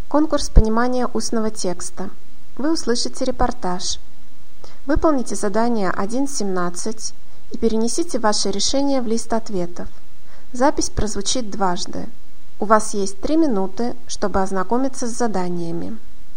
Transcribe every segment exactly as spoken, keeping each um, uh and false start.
Конкурс понимания устного текста. Вы услышите репортаж. Выполните задание один семнадцать и перенесите ваше решение в лист ответов. Запись прозвучит дважды. У вас есть три минуты, чтобы ознакомиться с заданиями.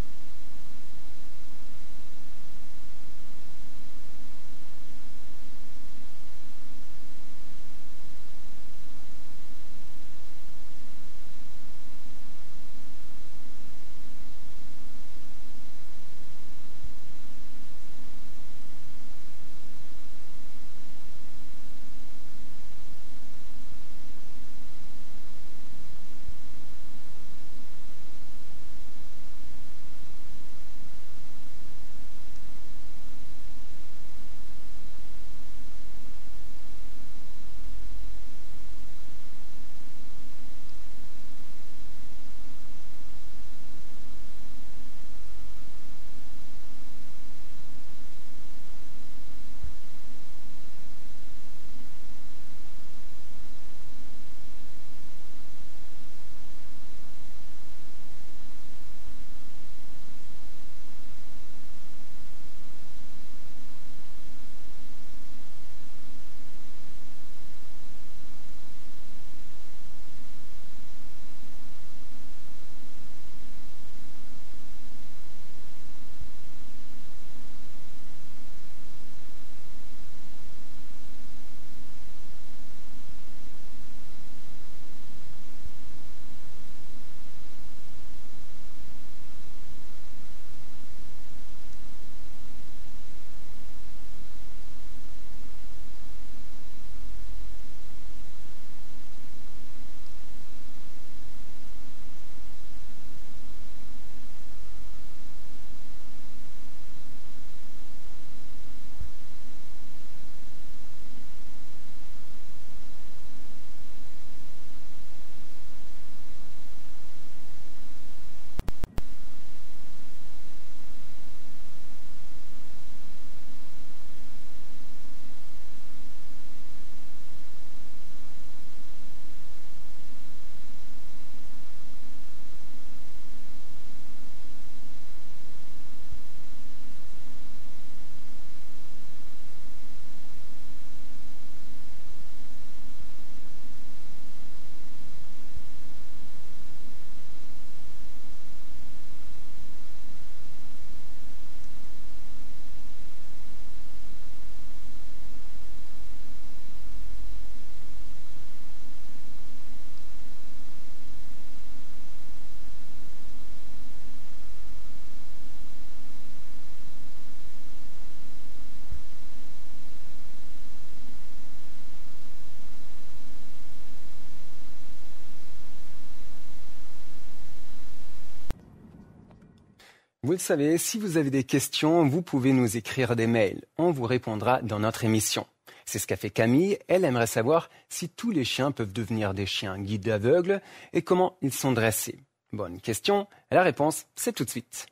Vous le savez, si vous avez des questions, vous pouvez nous écrire des mails. On vous répondra dans notre émission. C'est ce qu'a fait Camille. Elle aimerait savoir si tous les chiens peuvent devenir des chiens guides aveugles et comment ils sont dressés. Bonne question. La réponse, c'est tout de suite.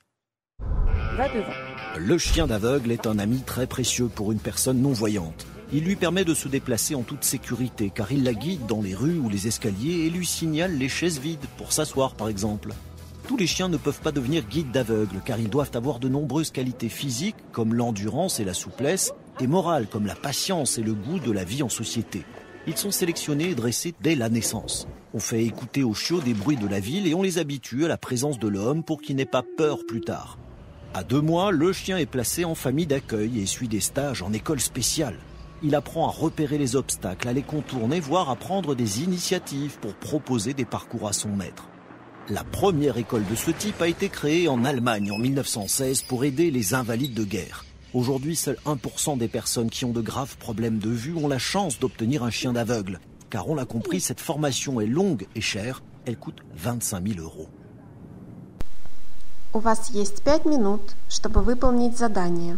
Va devant. Le chien d'aveugle est un ami très précieux pour une personne non-voyante. Il lui permet de se déplacer en toute sécurité car il la guide dans les rues ou les escaliers et lui signale les chaises vides pour s'asseoir par exemple. Tous les chiens ne peuvent pas devenir guides d'aveugles car ils doivent avoir de nombreuses qualités physiques comme l'endurance et la souplesse et morales comme la patience et le goût de la vie en société. Ils sont sélectionnés et dressés dès la naissance. On fait écouter aux chiots des bruits de la ville et on les habitue à la présence de l'homme pour qu'ils n'aient pas peur plus tard. À deux mois, le chien est placé en famille d'accueil et suit des stages en école spéciale. Il apprend à repérer les obstacles, à les contourner, voire à prendre des initiatives pour proposer des parcours à son maître. La première école de ce type a été créée en Allemagne en mille neuf cent seize pour aider les invalides de guerre. Aujourd'hui, seul un pour cent des personnes qui ont de graves problèmes de vue ont la chance d'obtenir un chien d'aveugle. Car on l'a compris, cette formation est longue et chère. Elle coûte vingt-cinq mille euros. У вас есть пять минут, чтобы выполнить задание.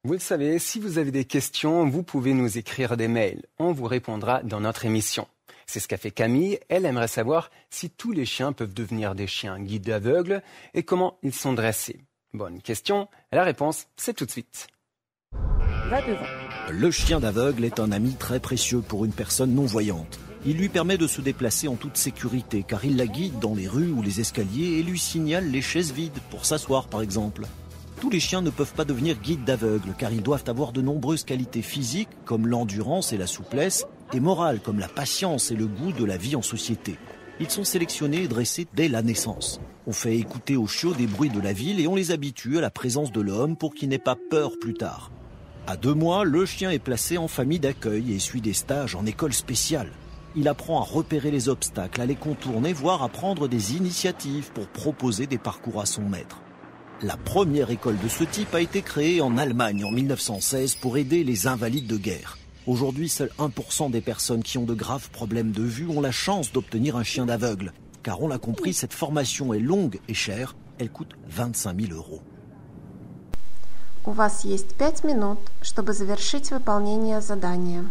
Vous le savez, si vous avez des questions, vous pouvez nous écrire des mails. On vous répondra dans notre émission. C'est ce qu'a fait Camille. Elle aimerait savoir si tous les chiens peuvent devenir des chiens guides aveugles et comment ils sont dressés. Bonne question. La réponse, c'est tout de suite. Va devant. Le chien d'aveugle est un ami très précieux pour une personne non-voyante. Il lui permet de se déplacer en toute sécurité car il la guide dans les rues ou les escaliers et lui signale les chaises vides pour s'asseoir par exemple. Tous les chiens ne peuvent pas devenir guides d'aveugles car ils doivent avoir de nombreuses qualités physiques comme l'endurance et la souplesse et morales comme la patience et le goût de la vie en société. Ils sont sélectionnés et dressés dès la naissance. On fait écouter aux chiots des bruits de la ville et on les habitue à la présence de l'homme pour qu'ils n'aient pas peur plus tard. À deux mois, le chien est placé en famille d'accueil et suit des stages en école spéciale. Il apprend à repérer les obstacles, à les contourner, voire à prendre des initiatives pour proposer des parcours à son maître. La première école de ce type a été créée en Allemagne en mille neuf cent seize pour aider les invalides de guerre. Aujourd'hui, seul un pour cent des personnes qui ont de graves problèmes de vue ont la chance d'obtenir un chien d'aveugle. Car on l'a compris, cette formation est longue et chère, elle coûte vingt-cinq mille euros. У вас есть пять минут, чтобы завершить выполнение задания.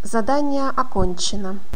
Задание окончено.